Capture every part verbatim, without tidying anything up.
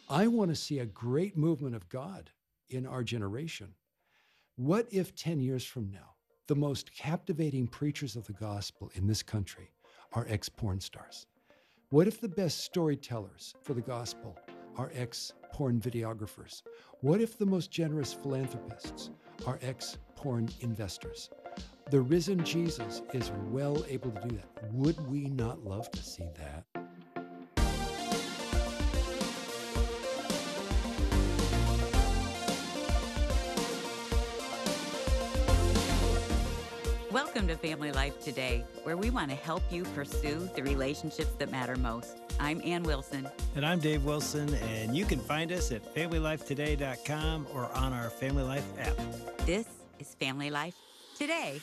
I want to see a great movement of God in our generation. What if ten years from now, the most captivating preachers of the gospel in this country are ex-porn stars? What if the best storytellers for the gospel are ex-porn videographers? What if the most generous philanthropists are ex-porn investors? The risen Jesus is well able to do that. Would we not love to see that? Welcome to Family Life Today, where we want to help you pursue the relationships that matter most. I'm Ann Wilson. And I'm Dave Wilson, and you can find us at family life today dot com or on our Family Life app. This is Family Life Today.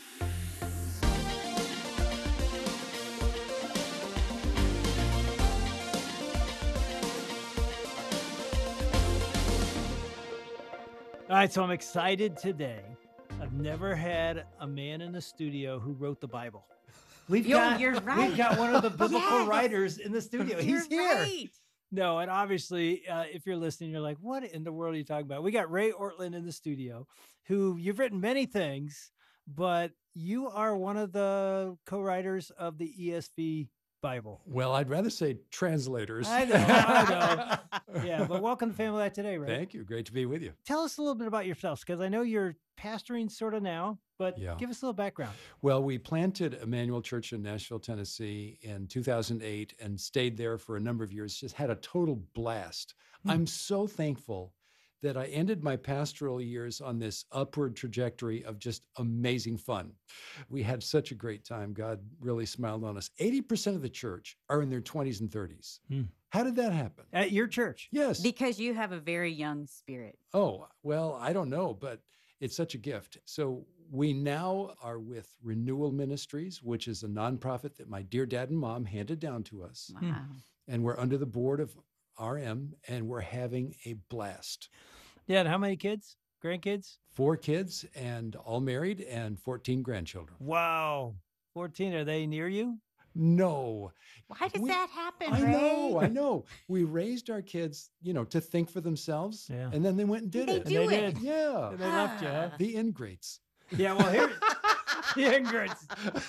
All right, so I'm excited today. I've never had a man in the studio who wrote the Bible. We've Yo, got, you're right. We've got one of the biblical Yes. writers in the studio. You're He's here. right. No, and obviously, uh, if you're listening, you're like, what in the world are you talking about? We got Ray Ortlund in the studio, who you've written many things, but you are one of the co-writers of the E S V Bible. Well, I'd rather say translators. I know, I know. Yeah, but welcome to Family Life Today, Ray. Thank you. Great to be with you. Tell us a little bit about yourself, because I know you're pastoring sort of now, but Yeah. give us a little background. Well, we planted Emmanuel Church in Nashville, Tennessee in two thousand eight and stayed there for a number of years, just had a total blast. Hmm. I'm so thankful that I ended my pastoral years on this upward trajectory of just amazing fun. We had such a great time. God really smiled on us. eighty percent of the church are in their twenties and thirties. Hmm. How did that happen? At your church? Yes. Because you have a very young spirit. Oh, well, I don't know, but it's such a gift. So we now are with Renewal Ministries, which is a nonprofit that my dear dad and mom handed down to us. Wow. And we're under the board of R M, and we're having a blast. Yeah, and how many kids? Grandkids? Four kids and all married and fourteen grandchildren. Wow. fourteen. Are they near you? No. Why does We- that happen, I Ray? know, I know. We raised our kids, you know, to think for themselves, Yeah. and then they went and did They it. do And they it. did. Yeah. And they left you, huh? The ingrates. Yeah, well, here, the ingrates.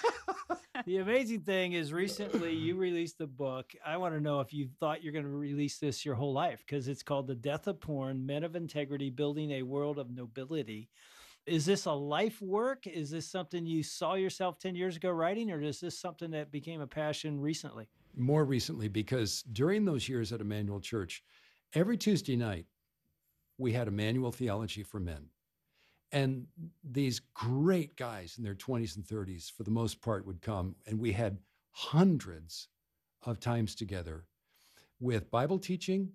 The amazing thing is recently you released a book. I want to know if you thought you're going to release this your whole life, because it's called The Death of Porn, Men of Integrity, Building a World of Nobility. Is this a life work? Is this something you saw yourself ten years ago writing, or is this something that became a passion recently? More recently, because during those years at Emmanuel Church, every Tuesday night, we had Emmanuel Theology for Men. And these great guys in their twenties and thirties, for the most part, would come, and we had hundreds of times together with Bible teaching,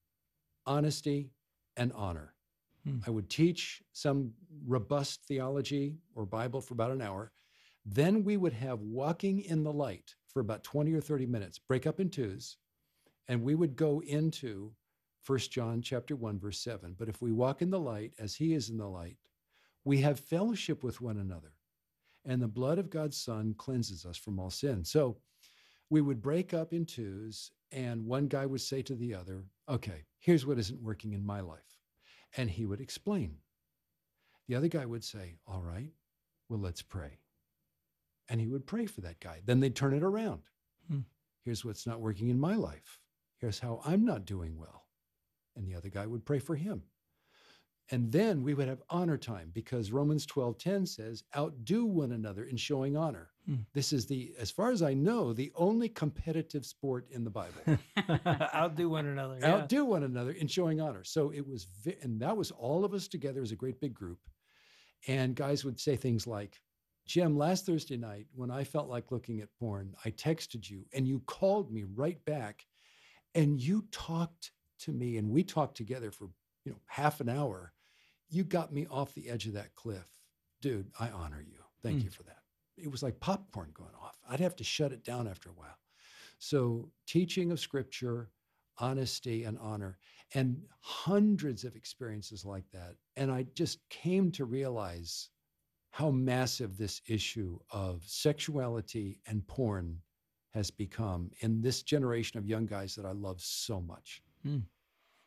honesty, and honor. Hmm. I would teach some robust theology or Bible for about an hour. Then we would have walking in the light for about twenty or thirty minutes, break up in twos, and we would go into First John chapter one, verse seven. But if we walk in the light as he is in the light, we have fellowship with one another, and the blood of God's Son cleanses us from all sin. So we would break up in twos, and one guy would say to the other, okay, here's what isn't working in my life. And he would explain. The other guy would say, all right, well, let's pray. And he would pray for that guy. Then they'd turn it around. Hmm. Here's what's not working in my life. Here's how I'm not doing well. And the other guy would pray for him. And then we would have honor time, because Romans twelve ten says, outdo one another in showing honor. Hmm. This is the, as far as I know, the only competitive sport in the Bible. Outdo one another. Yeah. Outdo one another in showing honor. So it was, vi- and that was all of us together as a great big group. And guys would say things like, Jim, last Thursday night, when I felt like looking at porn, I texted you and you called me right back and you talked to me, and we talked together for, you know, half an hour. You got me off the edge of that cliff. Dude, I honor you. Thank Mm. you for that. It was like popcorn going off. I'd have to shut it down after a while. So teaching of scripture, honesty and honor, and hundreds of experiences like that. And I just came to realize how massive this issue of sexuality and porn has become in this generation of young guys that I love so much. Mm.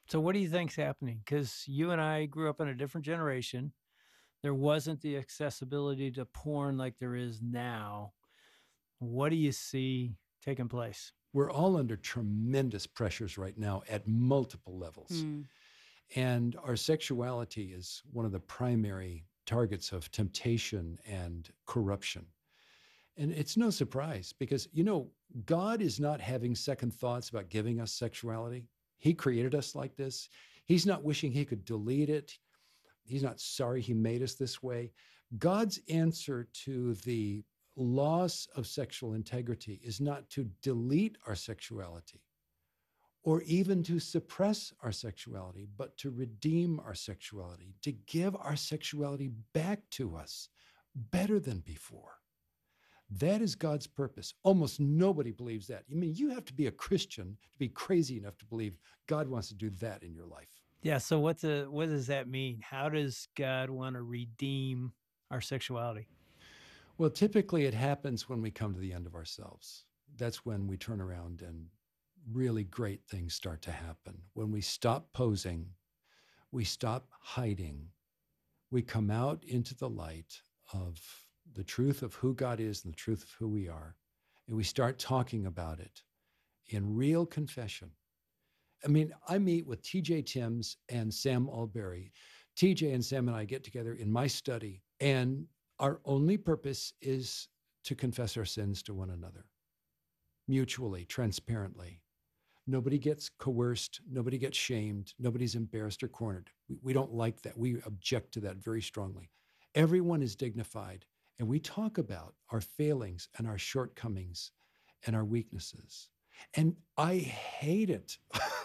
So what do you think's happening? Because you and I grew up in a different generation. There wasn't the accessibility to porn like there is now. What do you see taking place? We're all under tremendous pressures right now at multiple levels. Mm. And our sexuality is one of the primary targets of temptation and corruption. And it's no surprise because, you know, God is not having second thoughts about giving us sexuality. He created us like this. He's not wishing he could delete it. He's not sorry he made us this way. God's answer to the loss of sexual integrity is not to delete our sexuality or even to suppress our sexuality, but to redeem our sexuality, to give our sexuality back to us better than before. That is God's purpose. Almost nobody believes that. I mean, you have to be a Christian to be crazy enough to believe God wants to do that in your life. Yeah. So what's a, what does that mean? How does God want to redeem our sexuality? Well, typically it happens when we come to the end of ourselves. That's when we turn around and really great things start to happen. When we stop posing, we stop hiding, we come out into the light of the truth of who God is and the truth of who we are, and we start talking about it in real confession. I mean, I meet with T J Timms and Sam Alberry. T J and Sam and I get together in my study, and our only purpose is to confess our sins to one another, mutually, transparently. Nobody gets coerced. Nobody gets shamed. Nobody's embarrassed or cornered. We, we don't like that. We object to that very strongly. Everyone is dignified, and we talk about our failings and our shortcomings and our weaknesses. And I hate it.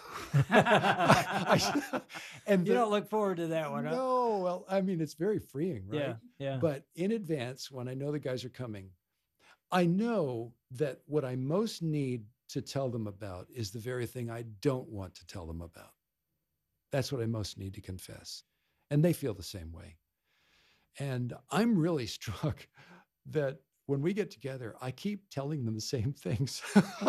I, and You the- don't look forward to that one, huh? No, well, I mean, it's very freeing, right? Yeah. Yeah. But in advance, when I know the guys are coming, I know that what I most need to tell them about is the very thing I don't want to tell them about. That's what I most need to confess. And they feel the same way. And I'm really struck that when we get together, I keep telling them the same things.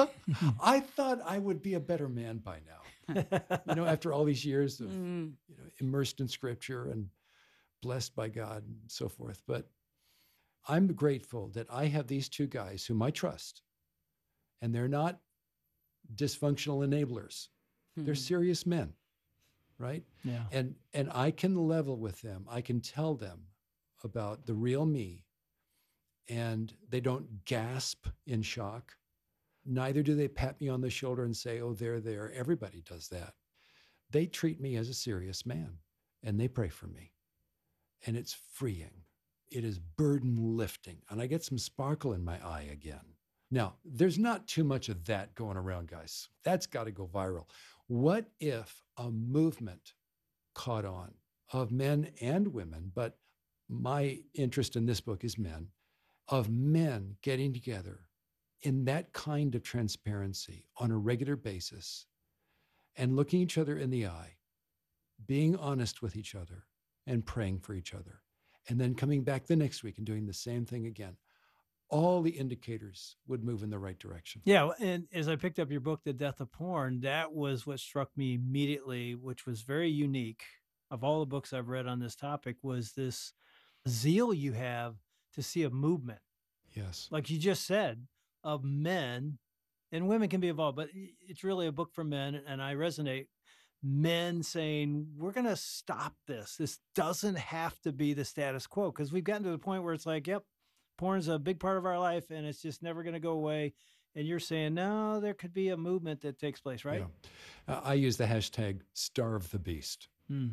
I thought I would be a better man by now. You know, after all these years of Mm. you know, immersed in scripture and blessed by God and so forth. But I'm grateful that I have these two guys whom I trust, and they're not dysfunctional enablers. They're Mm. serious men, right? Yeah. And and I can level with them. I can tell them about the real me, and they don't gasp in shock. Neither do they pat me on the shoulder and say, "Oh, there, there." Everybody does that. They treat me as a serious man, and they pray for me. And it's freeing. It is burden lifting. And I get some sparkle in my eye again. Now, there's not too much of that going around, guys. That's got to go viral. What if a movement caught on of men and women, but my interest in this book is men, of men getting together in that kind of transparency on a regular basis and looking each other in the eye, being honest with each other and praying for each other, and then coming back the next week and doing the same thing again. All the indicators would move in the right direction. Yeah. And as I picked up your book, The Death of Porn, that was what struck me immediately, which was very unique of all the books I've read on this topic, was this zeal you have to see a movement, Yes. like you just said, of men, and women can be involved, but it's really a book for men. And I resonate, men saying, we're going to stop this. This doesn't have to be the status quo, because we've gotten to the point where it's like, yep, porn's a big part of our life and it's just never going to go away. And you're saying, no, there could be a movement that takes place, right? Yeah. Uh, I use the hashtag starve the beast. Mm.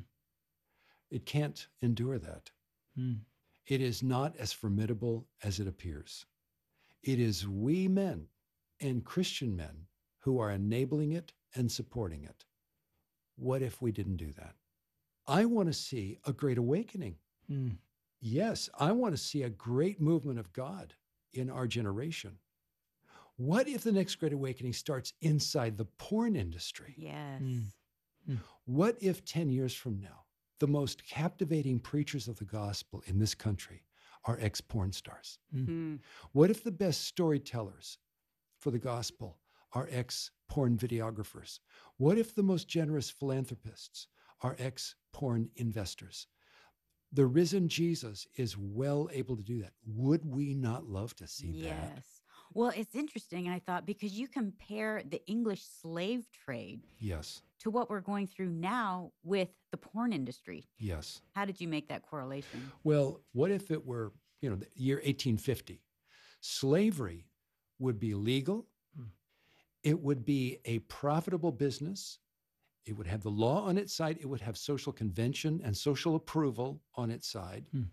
It can't endure that. Mm. It is not as formidable as it appears. It is we men and Christian men who are enabling it and supporting it. What if we didn't do that? I want to see a great awakening. Mm. Yes, I want to see a great movement of God in our generation. What if the next great awakening starts inside the porn industry? Yes. Mm. What if ten years from now, the most captivating preachers of the gospel in this country are ex-porn stars? Mm. What if the best storytellers for the gospel are ex-porn videographers? What if the most generous philanthropists are ex-porn investors? The risen Jesus is well able to do that. Would we not love to see that? Yes. Well, it's interesting, I thought, because you compare the English slave trade Yes, to what we're going through now with the porn industry. yes. How did you make that correlation? Well, what if it were, you know, the year eighteen fifty? Slavery would be legal. Hmm. It would be a profitable business. It would have the law on its side. It would have social convention and social approval on its side. Hmm.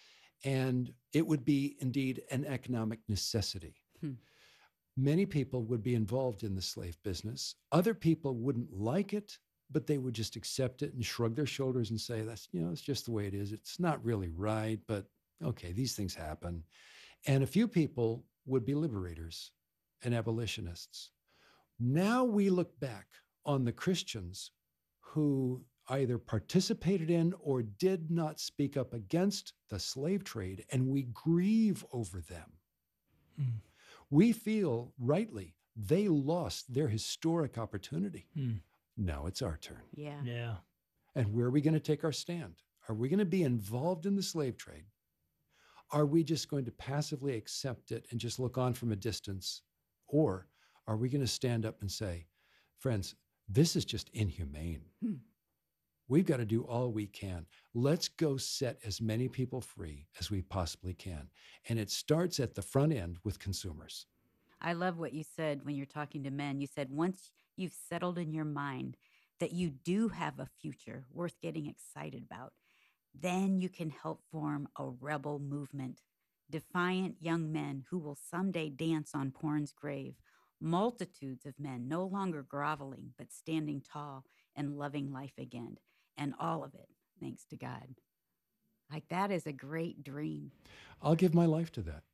And it would be indeed an economic necessity. Hmm. Many people would be involved in the slave business. Other people wouldn't like it, but they would just accept it and shrug their shoulders and say, that's, you know, it's just the way it is. It's not really right, but okay, these things happen. And a few people would be liberators and abolitionists. Now we look back on the Christians who either participated in or did not speak up against the slave trade, and we grieve over them. Hmm. We feel rightly they lost their historic opportunity. Hmm. Now it's our turn. Yeah. Yeah. And where are we going to take our stand? Are we going to be involved in the slave trade? Are we just going to passively accept it and just look on from a distance? Or are we going to stand up and say, friends, this is just inhumane. Hmm. We've got to do all we can. Let's go set as many people free as we possibly can. And it starts at the front end with consumers. I love what you said when you're talking to men. You said once you've settled in your mind that you do have a future worth getting excited about, then you can help form a rebel movement. Defiant young men who will someday dance on porn's grave. Multitudes of men no longer groveling, but standing tall and loving life again. And all of it thanks to God. Like, that is a great dream. I'll give my life to that.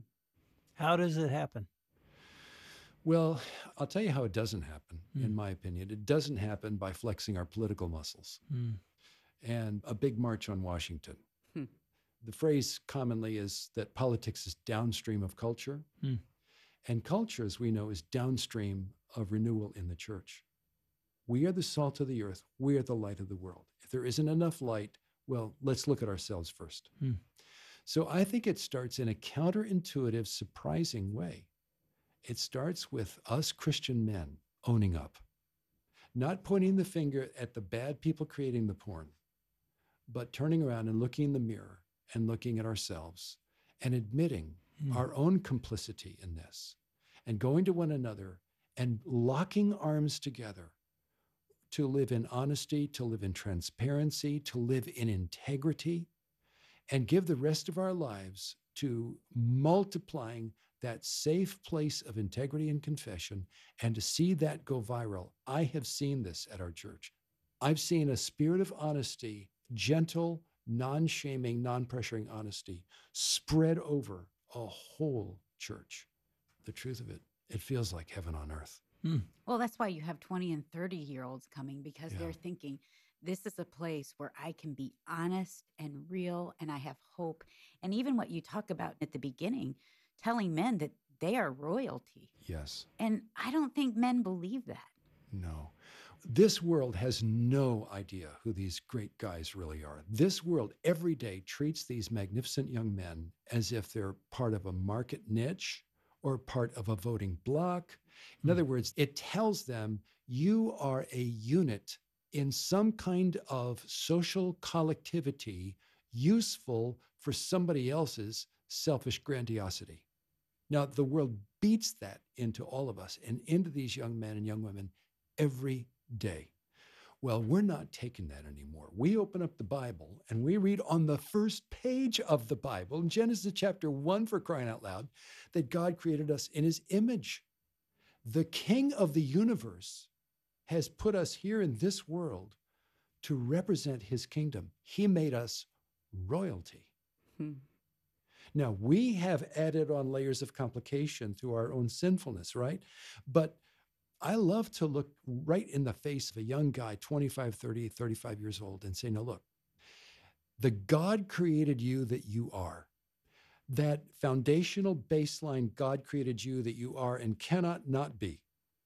How does it happen? Well, I'll tell you how it doesn't happen, Hmm. in my opinion. It doesn't happen by flexing our political muscles Hmm. and a big march on Washington. Hmm. The phrase commonly is that politics is downstream of culture. Hmm. And culture, as we know, is downstream of renewal in the church. We are the salt of the earth. We are the light of the world. If there isn't enough light, well, let's look at ourselves first. Hmm. So I think it starts in a counterintuitive, surprising way. It starts with us Christian men owning up, not pointing the finger at the bad people creating the porn, but turning around and looking in the mirror and looking at ourselves and admitting Hmm. our own complicity in this and going to one another and locking arms together to live in honesty, to live in transparency, to live in integrity, and give the rest of our lives to multiplying that safe place of integrity and confession, and to see that go viral. I have seen this at our church. I've seen a spirit of honesty, gentle, non-shaming, non-pressuring honesty spread over a whole church. The truth of it, it feels like heaven on earth. Hmm. Well, that's why you have twenty and thirty year olds coming, because Yeah. they're thinking, this is a place where I can be honest and real and I have hope. And even what you talk about at the beginning, telling men that they are royalty. Yes. And I don't think men believe that. No. This world has no idea who these great guys really are. This world every day treats these magnificent young men as if they're part of a market niche or part of a voting bloc. In Hmm. other words, it tells them you are a unit in some kind of social collectivity useful for somebody else's selfish grandiosity. Now, the world beats that into all of us and into these young men and young women every day. Well, we're not taking that anymore. We open up the Bible and we read on the first page of the Bible, in Genesis chapter one, for crying out loud, that God created us in his image. The King of the universe has put us here in this world to represent his kingdom. He made us royalty. Hmm. Now, we have added on layers of complication through our own sinfulness, right? But I love to look right in the face of a young guy, twenty-five, thirty, thirty-five years old, and say, no, look, the God created you that you are. That foundational baseline God created you that you are and cannot not be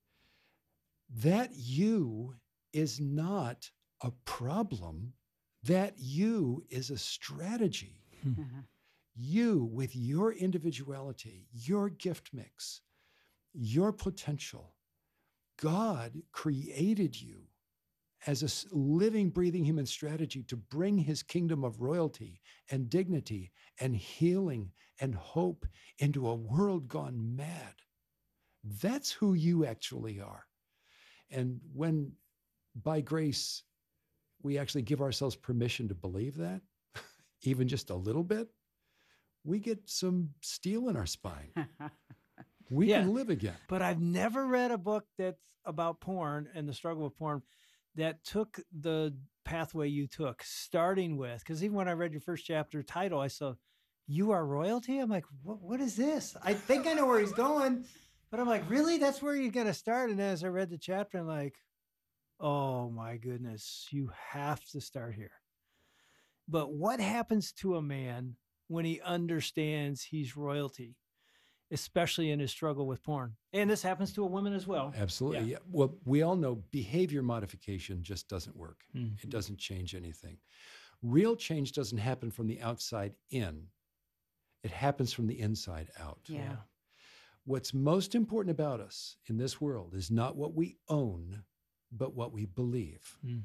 That you is not a problem. That you is a strategy. Uh-huh. You, with your individuality, your gift mix, your potential, God created you as a s- living, breathing human strategy to bring his kingdom of royalty and dignity and healing and hope into a world gone mad. That's who you actually are. And when by grace, we actually give ourselves permission to believe that, even just a little bit, we get some steel in our spine. We Yeah. can live again. But I've never read a book that's about porn and the struggle with porn that took the pathway you took, starting with, because even when I read your first chapter title, I saw, "You Are Royalty." I'm like, what, what is this? I think I know where he's going, but I'm like, really? That's where you're going to start? And as I read the chapter, I'm like, oh my goodness, you have to start here. But what happens to a man when he understands he's royalty, especially in his struggle with porn? And this happens to a woman as well. Absolutely. Yeah. Yeah. Well, we all know behavior modification just doesn't work. Mhm. It doesn't change anything. Real change doesn't happen from the outside in. It happens from the inside out. Yeah. What's most important about us in this world is not what we own, but what we believe. Mm.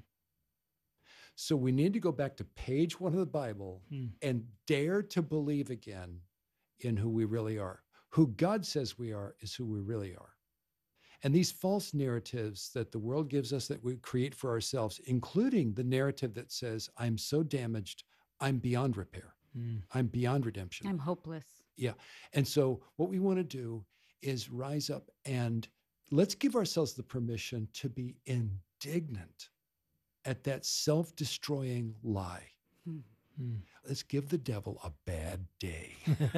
So we need to go back to page one of the Bible Mm. and dare to believe again in who we really are. Who God says we are is who we really are. And these false narratives that the world gives us that we create for ourselves, including the narrative that says, I'm so damaged, I'm beyond repair. Mm. I'm beyond redemption. I'm hopeless. Yeah. And so what we want to do is rise up and let's give ourselves the permission to be indignant at that self-destroying lie. Hmm. Mm. Let's give the devil a bad day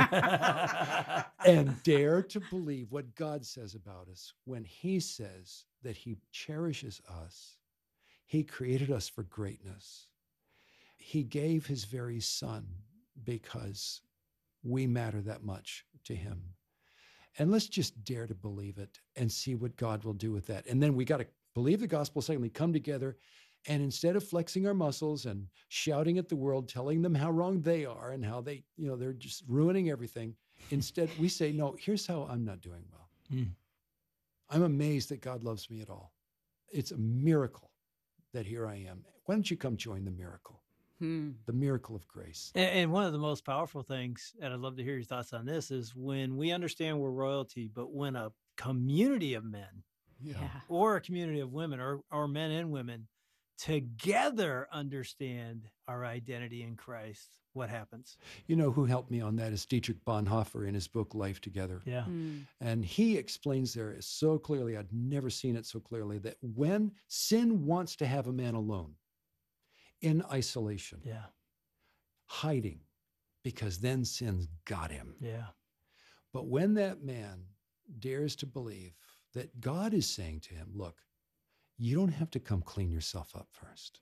and dare to believe what God says about us when he says that he cherishes us. He created us for greatness. He gave his very son because we matter that much to him. And let's just dare to believe it and see what God will do with that. And then we got to believe the gospel, secondly, come together. And instead of flexing our muscles and shouting at the world, telling them how wrong they are and how they, you know, they're just ruining everything, instead we say, no, here's how I'm not doing well. Mm. I'm amazed that God loves me at all. It's a miracle that here I am. Why don't you come join the miracle? Hmm. The miracle of grace. And, and one of the most powerful things, and I'd love to hear your thoughts on this, is when we understand we're royalty, but when a community of men Yeah. Yeah. or a community of women or, or men and women together understand our identity in Christ, what happens? You know who helped me on that is Dietrich Bonhoeffer in his book, Life Together. Yeah. Hmm. And he explains there so clearly, I'd never seen it so clearly, that when sin wants to have a man alone, in isolation, Yeah. hiding, because then sin's got him. Yeah. But when that man dares to believe that God is saying to him, look, you don't have to come clean yourself up first.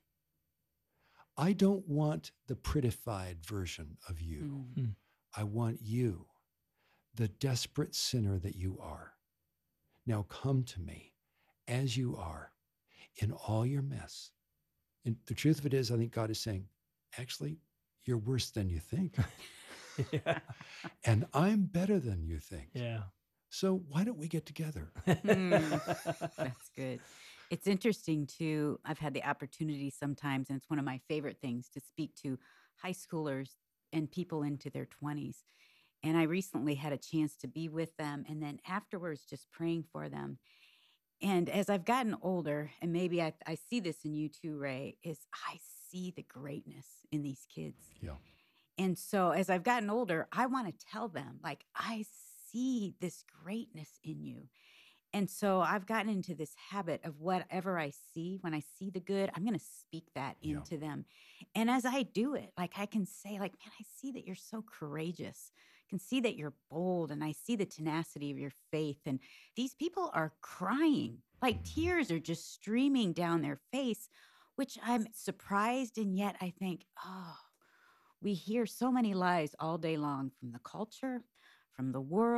I don't want the prettified version of you. Hmm. Mm. I want you, the desperate sinner that you are. Now come to me as you are in all your mess. And the truth of it is, I think God is saying, actually, you're worse than you think. Yeah. And I'm better than you think. Yeah. So why don't we get together? Mm. That's good. It's interesting too. I've had the opportunity sometimes, and it's one of my favorite things to speak to high schoolers and people into their twenties. And I recently had a chance to be with them and then afterwards just praying for them. And as I've gotten older, and maybe I, I see this in you too, Ray, is I see the greatness in these kids. Yeah. And so as I've gotten older, I want to tell them, like, I see this greatness in you. And so I've gotten into this habit of whatever I see, when I see the good, I'm going to speak that Yeah. into them. And as I do it, like I can say, like, man, I see that you're so courageous. I can see that you're bold, and I see the tenacity of your faith. And these people are crying, like tears are just streaming down their face, which I'm surprised. And yet I think, oh, we hear so many lies all day long from the culture, from the world,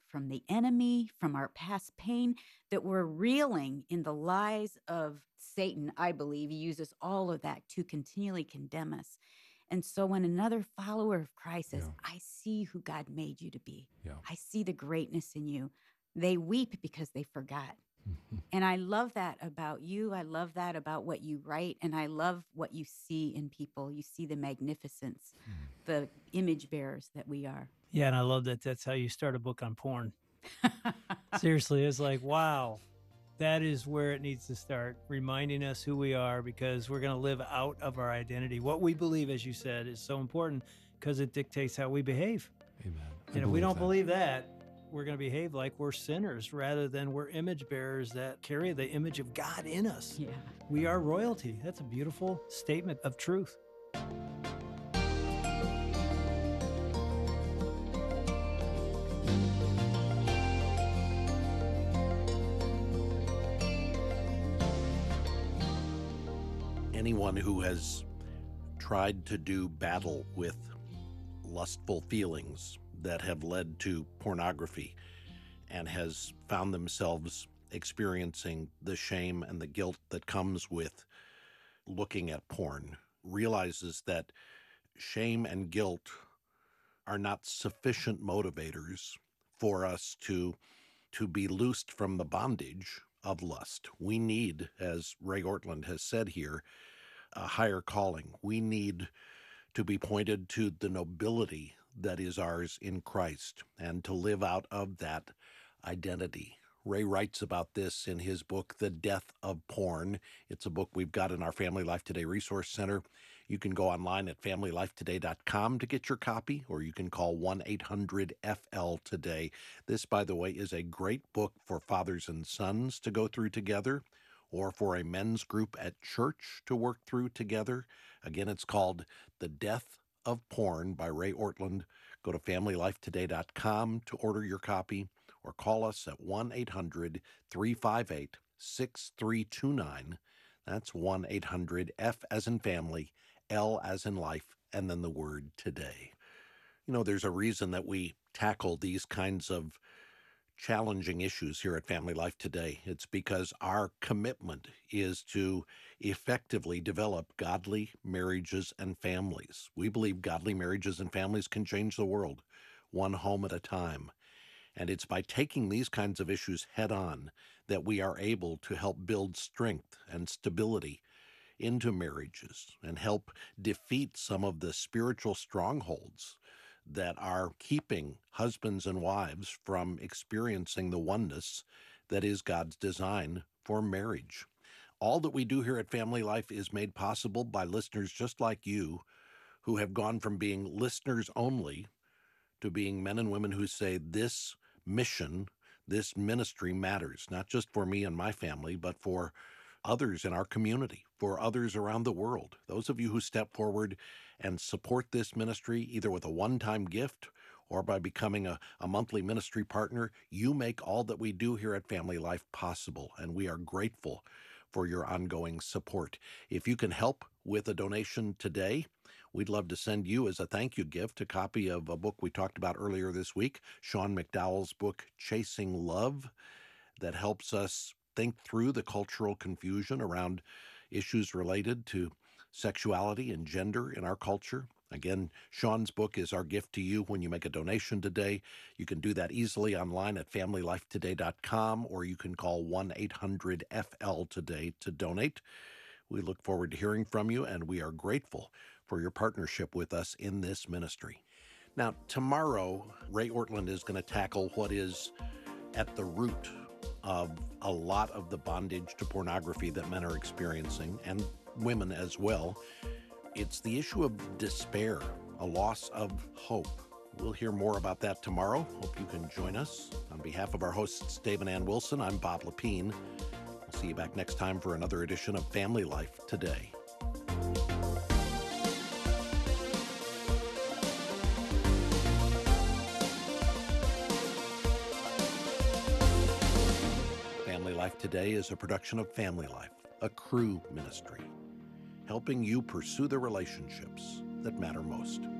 from the enemy, from our past pain, that we're reeling in the lies of Satan. I believe he uses all of that to continually condemn us. And so when another follower of Christ says, Yeah. I see who God made you to be, Yeah. I see the greatness in you, they weep because they forgot. And I love that about you. I love that about what you write. And I love what you see in people. You see the magnificence, the image bearers that we are. Yeah, and I love that that's how you start a book on porn. Seriously, it's like, wow, that is where it needs to start, reminding us who we are, because we're going to live out of our identity. What we believe, as you said, is so important because it dictates how we behave. Amen. I And if we don't that. believe that, we're going to behave like we're sinners rather than we're image bearers that carry the image of God in us. Yeah. We are royalty. That's a beautiful statement of truth. Anyone who has tried to do battle with lustful feelings that have led to pornography and has found themselves experiencing the shame and the guilt that comes with looking at porn realizes that shame and guilt are not sufficient motivators for us to to be loosed from the bondage of lust. We need, as Ray Ortlund has said here, a higher calling. We need to be pointed to the nobility that is ours in Christ and to live out of that identity. Ray writes about this in his book, The Death of Porn. It's a book we've got in our Family Life Today Resource Center. You can go online at family life today dot com to get your copy, or you can call one eight hundred F L today. This, by the way, is a great book for fathers and sons to go through together, or for a men's group at church to work through together. Again, it's called The Death of Porn by Ray Ortlund. Go to family life today dot com to order your copy, or call us at one eight hundred three five eight six three two nine. That's one eight hundred F as in family, L as in life, and then the word today. You know, there's a reason that we tackle these kinds of challenging issues here at Family Life Today. It's because our commitment is to effectively develop godly marriages and families. We believe godly marriages and families can change the world, one home at a time. And it's by taking these kinds of issues head on that we are able to help build strength and stability into marriages and help defeat some of the spiritual strongholds that are keeping husbands and wives from experiencing the oneness that is God's design for marriage. All that we do here at Family Life is made possible by listeners just like you, who have gone from being listeners only to being men and women who say this mission, this ministry matters, not just for me and my family, but for others in our community, for others around the world. Those of you who step forward and support this ministry, either with a one-time gift or by becoming a, a monthly ministry partner, you make all that we do here at Family Life possible, and we are grateful for your ongoing support. If you can help with a donation today, we'd love to send you as a thank you gift a copy of a book we talked about earlier this week, Sean McDowell's book, Chasing Love, that helps us think through the cultural confusion around issues related to sexuality and gender in our culture. Again, Sean's book is our gift to you when you make a donation today. You can do that easily online at family life today dot com, or you can call one eight hundred F L today to donate. We look forward to hearing from you, and we are grateful for your partnership with us in this ministry. Now, tomorrow, Ray Ortlund is going to tackle what is at the root of a lot of the bondage to pornography that men are experiencing, and women as well. It's the issue of despair, a loss of hope. We'll hear more about that tomorrow. Hope you can join us. On behalf of our hosts, Dave and Ann Wilson, I'm Bob Lepine. We'll see you back next time for another edition of Family Life Today. Family Life Today is a production of Family Life, a Cru ministry, helping you pursue the relationships that matter most.